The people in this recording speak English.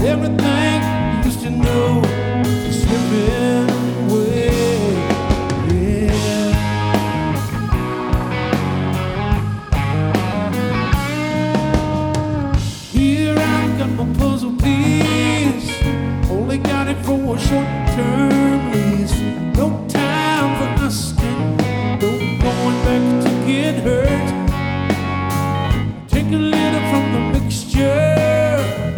everything you used to know is slipping away. Yeah. Here I've got my puzzle piece, only got it for a short term.